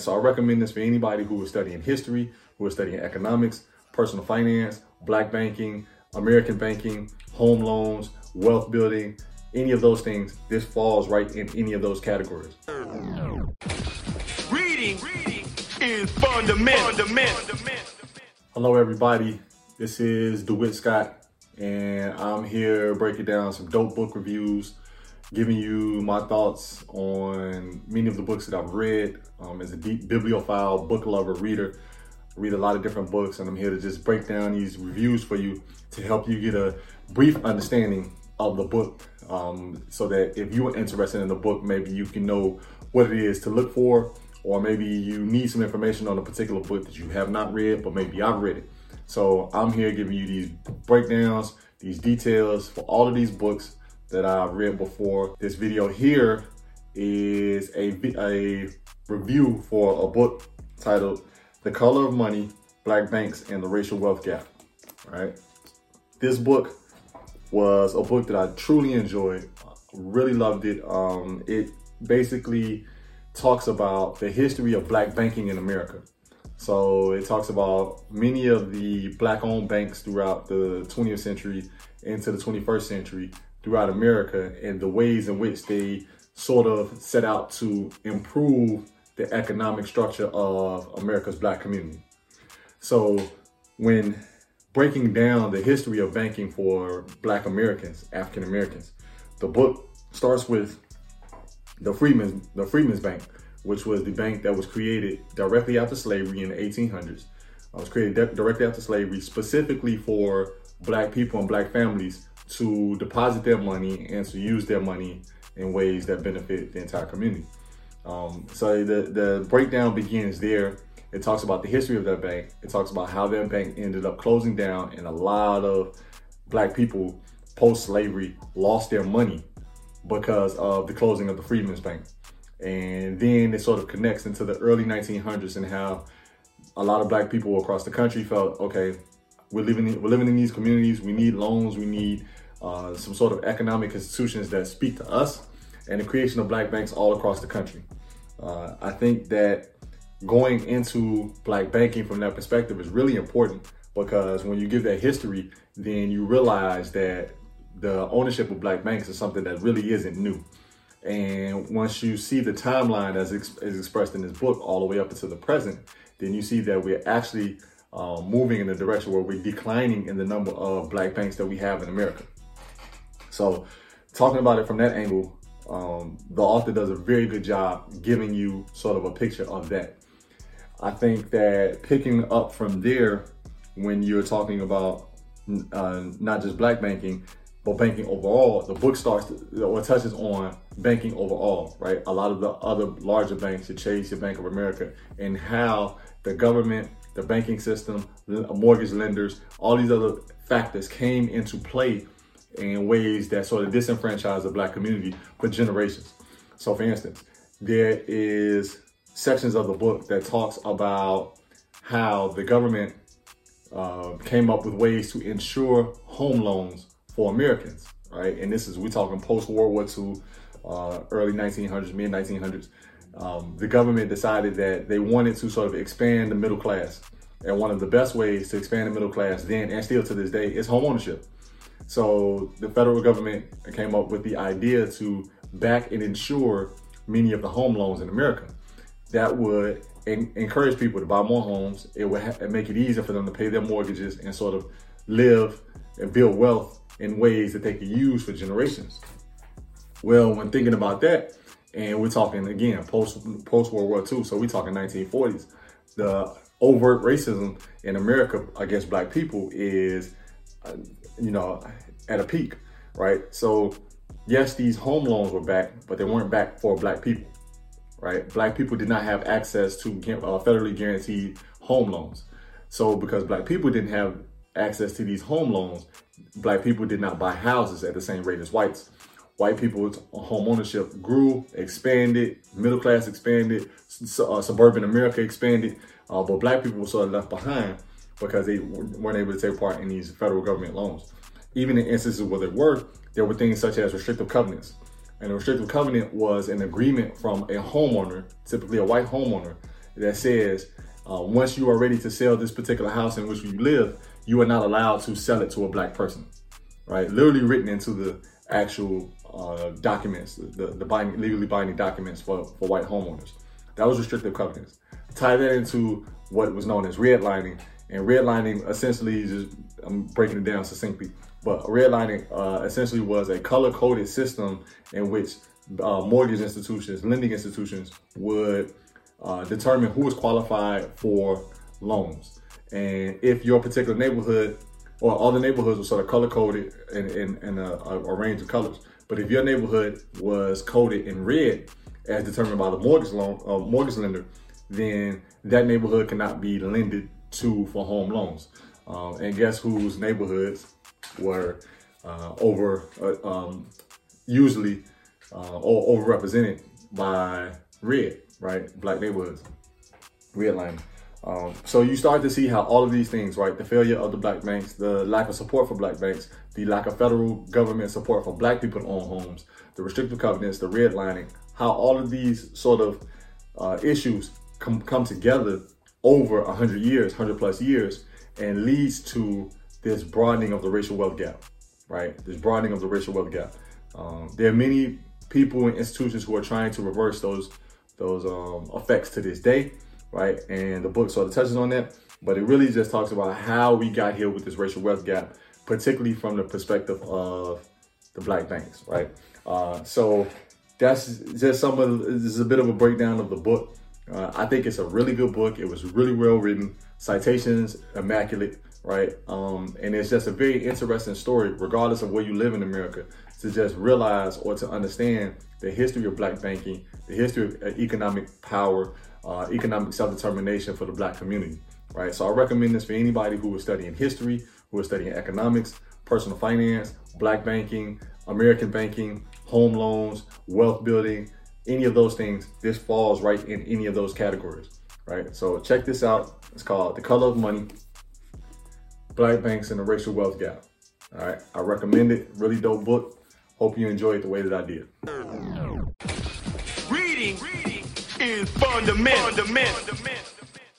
So I recommend this for anybody who is studying history, who is studying economics, personal finance, black banking, American banking, home loans, wealth building, any of those things. This falls right in any of those categories. Reading is fundamental. Hello, everybody. This is DeWitt Scott, and I'm here breaking down some dope book reviews, giving you my thoughts on many of the books that I've read. As a deep bibliophile, book lover, reader, I read a lot of different books, and I'm here to just break down these reviews for you to help you get a brief understanding of the book, so that if you are interested in the book, maybe you can know what it is to look for, or maybe you need some information on a particular book that you have not read, but maybe I've read it. So I'm here giving you these breakdowns, these details for all of these books that I've read before. This video here is a review for a book titled The Color of Money, Black Banks and the Racial Wealth Gap. All right. This book was a book that I truly enjoyed, really loved it. It basically talks about the history of black banking in America. So it talks about many of the black-owned banks throughout the 20th century into the 21st century throughout America, and the ways in which they sort of set out to improve the economic structure of America's black community. So when breaking down the history of banking for black Americans, African Americans, the book starts with the Freedmen's Bank, which was the bank that was created directly after slavery in the 1800s. It was created directly after slavery, specifically for black people and black families to deposit their money and to use their money in ways that benefit the entire community. So the breakdown begins there. It talks about the history of that bank. It talks about how that bank ended up closing down, and a lot of black people post-slavery lost their money because of the closing of the Freedmen's Bank. And then it sort of connects into the early 1900s and how a lot of black people across the country felt, okay, we're living in these communities. We need loans. We need some sort of economic institutions that speak to us, and the creation of black banks all across the country. I think that going into black banking from that perspective is really important, because when you give that history, then you realize that the ownership of black banks is something that really isn't new. And once you see the timeline as expressed in this book all the way up into the present, then you see that we're actually moving in a direction where we're declining in the number of black banks that we have in America. So talking about it from that angle, the author does a very good job giving you sort of a picture of that. I think that picking up from there, when you're talking about not just black banking, but banking overall, the book touches on banking overall, right? A lot of the other larger banks, your Chase, your Bank of America, and how the government, the banking system, mortgage lenders, all these other factors came into play in ways that sort of disenfranchised the black community for generations. So for instance, there is sections of the book that talks about how the government came up with ways to insure home loans for Americans, right? And we're talking post-World War II, early 1900s, mid-1900s. The government decided that they wanted to sort of expand the middle class. And one of the best ways to expand the middle class then and still to this day is home ownership. So the federal government came up with the idea to back and insure many of the home loans in America. That would encourage people to buy more homes. It would make it easier for them to pay their mortgages and sort of live and build wealth in ways that they could use for generations. Well, when thinking about that, and we're talking again post-World War II, so we're talking 1940s, the overt racism in America against black people is, at a peak, right? So yes, these home loans were back, but they weren't back for black people, right? Black people did not have access to federally guaranteed home loans. So because black people didn't have access to these home loans, black people did not buy houses at the same rate as whites. White people's home ownership grew, expanded, middle class expanded, suburban America expanded, but black people were sort of left behind because they weren't able to take part in these federal government loans. Even in instances where there were things such as restrictive covenants. And a restrictive covenant was an agreement from a homeowner, typically a white homeowner, that says once you are ready to sell this particular house in which you live, you are not allowed to sell it to a black person, right? Literally written into the actual documents, the legally binding documents for white homeowners. That was restrictive covenants. Tie that into what was known as redlining, and redlining essentially is just, I'm breaking it down succinctly, but redlining essentially was a color-coded system in which mortgage institutions, lending institutions would determine who is qualified for loans. And if your particular neighborhood, or all the neighborhoods were sort of color-coded in a range of colors, but if your neighborhood was coded in red, as determined by the mortgage lender, then that neighborhood cannot be lended to for home loans. And guess whose neighborhoods were usually overrepresented by red, right? Black neighborhoods, redlining. So you start to see how all of these things, right? The failure of the black banks, the lack of support for black banks, the lack of federal government support for black people to own homes, the restrictive covenants, the redlining, how all of these sort of issues come together over 100 years, 100 plus years, and leads to this broadening of the racial wealth gap, right? This broadening of the racial wealth gap. There are many people and institutions who are trying to reverse those effects to this day, right? And the book sort of touches on that, but it really just talks about how we got here with this racial wealth gap, particularly from the perspective of the black banks, right? So that's just this is a bit of a breakdown of the book. I think it's a really good book. It was really well written, citations immaculate, right? And it's just a very interesting story, regardless of where you live in America, to just realize or to understand the history of black banking, the history of economic power, economic self-determination for the black community, right? So I recommend this for anybody who is studying history, who is studying economics, personal finance, black banking, American banking, home loans, wealth building, any of those things. This falls right in any of those categories, right? So check this out. It's called The Color of Money, Black Banks and the Racial Wealth Gap. All right, I recommend it. Really dope book. Hope you enjoy it the way that I did. Reading is fundamental.